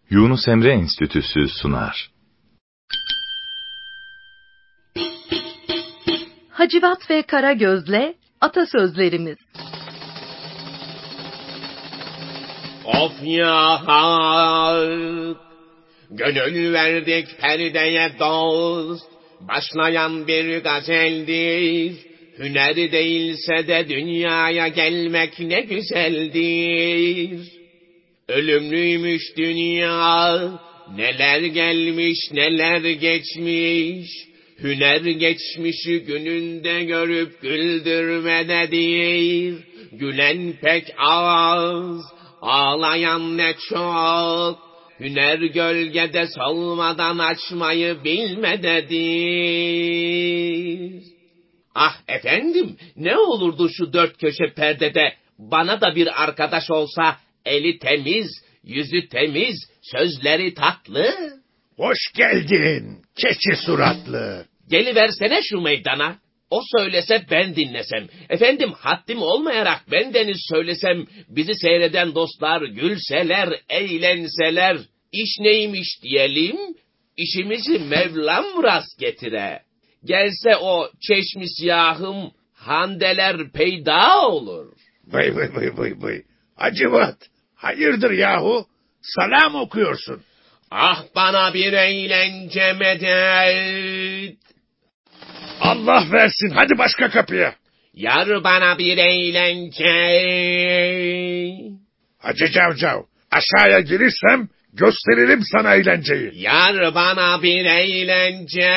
Yunus Emre Enstitüsü sunar. Hacivat ve Karagöz'le Atasözlerimiz. Of ya halk, gönül verdik perdeye dost, başlayan bir gazeldir. Hüner değilse de dünyaya gelmek ne güzeldir. Ölümlüymüş dünya, neler gelmiş neler geçmiş. Hüner geçmişi gününde görüp güldürmededir. Gülen pek az, ağlayan ne çok. Hüner gölgede solmadan açmayı bilmededir. Ah efendim, ne olurdu şu dört köşe perdede bana da bir arkadaş olsa, eli temiz, yüzü temiz, sözleri tatlı. Hoş geldin, keçi suratlı. Geliversene şu meydana. O söylese ben dinlesem. Efendim haddim olmayarak bendeniz söylesem, bizi seyreden dostlar gülseler, eğlenseler. İş neymiş diyelim, işimizi Mevlam rast getire. Gelse o çeşmi siyahım, handeler peyda olur. Vay. Hacivat, hayırdır yahu? Salam okuyorsun. Ah bana bir eğlence medet. Allah versin, hadi başka kapıya. Yar bana bir eğlence. Hacı Cavcav, aşağıya girirsem gösteririm sana eğlenceyi. Yar bana bir eğlence.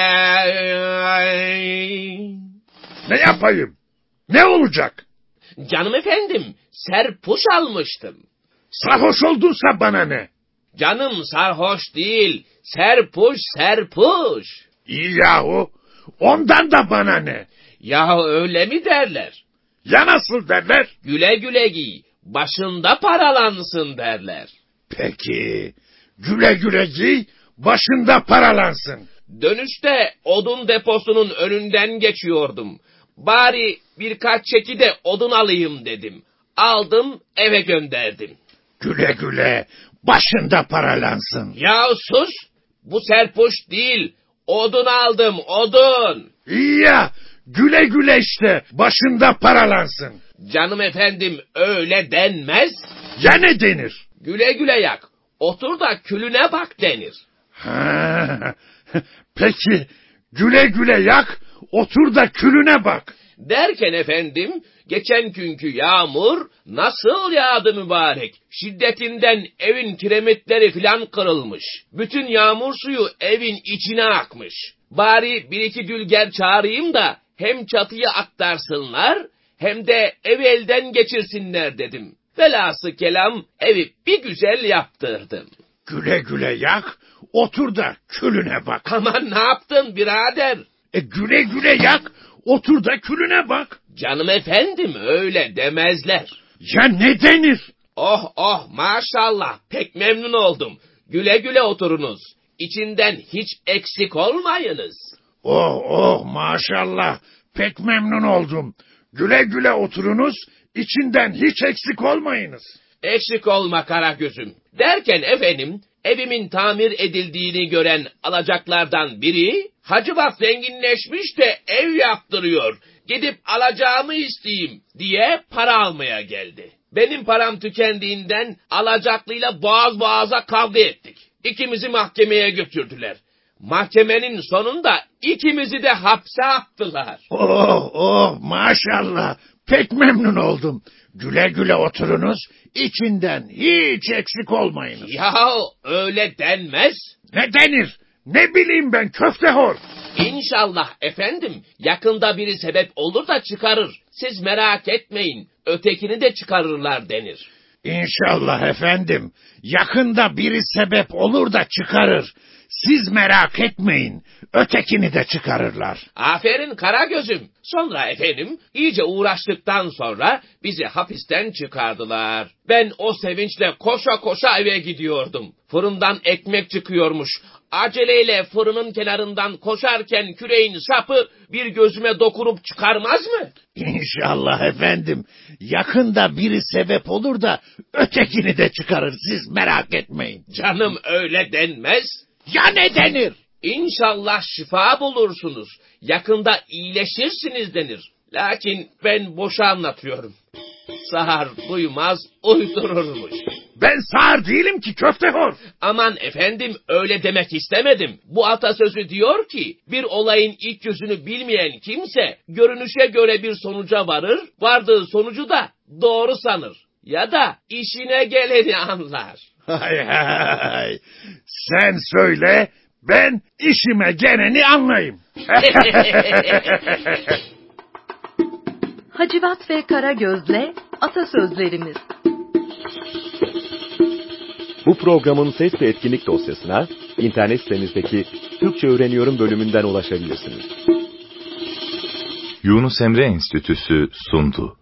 Ne yapayım? Ne olacak? Canım efendim, serpuş almıştım. Sarhoş oldunsa bana ne? Canım sarhoş değil, serpuş. İyi yahu, ondan da bana ne? Ya öyle mi derler? Ya nasıl derler? Güle güle giy, başında paralansın derler. Peki, güle güle giy, başında paralansın. Dönüşte odun deposunun önünden geçiyordum. Bari birkaç çeki de odun alayım dedim. Aldım, eve gönderdim. Güle güle, başında paralansın. Ya sus! Bu serpuş değil, odun aldım, odun! İyi ya, güle güle işte, başında paralansın. Canım efendim, öyle denmez. Ya ne denir? Güle güle yak, otur da külüne bak denir. Ha, peki, güle güle yak, otur da külüne bak. Derken efendim, geçen günkü yağmur nasıl yağdı mübarek? Şiddetinden evin kiremitleri filan kırılmış. Bütün yağmur suyu evin içine akmış. Bari bir iki dülger çağırayım da hem çatıyı aktarsınlar hem de evi elden geçirsinler dedim. Velhası kelam evi bir güzel yaptırdım. Güle güle yak, otur da külüne bak. Aman ne yaptın birader? Güle güle yak, otur da külüne bak. Canım efendim öyle demezler. Ya ne denir? Oh maşallah pek memnun oldum. Güle güle oturunuz. İçinden hiç eksik olmayınız. Oh maşallah, pek memnun oldum. Güle güle oturunuz, içinden hiç eksik olmayınız. Eksik olma Karagöz'üm. Derken efendim, evimin tamir edildiğini gören alacaklardan biri, Hacivat zenginleşmiş de ev yaptırıyor, gidip alacağımı isteyeyim diye para almaya geldi. Benim param tükendiğinden alacaklıyla boğaz boğaza kavga ettik. İkimizi mahkemeye götürdüler. Mahkemenin sonunda ikimizi de hapse attılar. Oh maşallah, pek memnun oldum. Güle güle oturunuz, içinden hiç eksik olmayınız. Ya öyle denmez. Ne denir? Ne bileyim ben köftehor. İnşallah efendim, yakında biri sebep olur da çıkarır. Siz merak etmeyin, ötekini de çıkarırlar denir. İnşallah efendim, yakında biri sebep olur da çıkarır. Siz merak etmeyin, ötekini de çıkarırlar. Aferin Karagöz'üm. Sonra efendim iyice uğraştıktan sonra bizi hapisten çıkardılar. Ben o sevinçle koşa koşa eve gidiyordum. Fırından ekmek çıkıyormuş. Aceleyle fırının kenarından koşarken küreğin sapı bir gözüme dokunup çıkarmaz mı? İnşallah efendim. Yakında biri sebep olur da ötekini de çıkarır. Siz merak etmeyin. Canım öyle denmez. Ya ne denir? İnşallah şifa bulursunuz. Yakında iyileşirsiniz denir. Lakin ben boşa anlatıyorum. Sağır duymaz uydururmuş. Ben sağır değilim ki köftehor. Aman efendim öyle demek istemedim. Bu atasözü diyor ki bir olayın ilk yüzünü bilmeyen kimse görünüşe göre bir sonuca varır, vardığı sonucu da doğru sanır. Ya da işine geleni anlar. Hay hay. Sen söyle, ben işime geleni anlayayım. Hacivat ve Karagöz'le atasözlerimiz. Bu programın ses ve etkinlik dosyasına internet sitemizdeki Türkçe Öğreniyorum bölümünden ulaşabilirsiniz. Yunus Emre Enstitüsü sundu.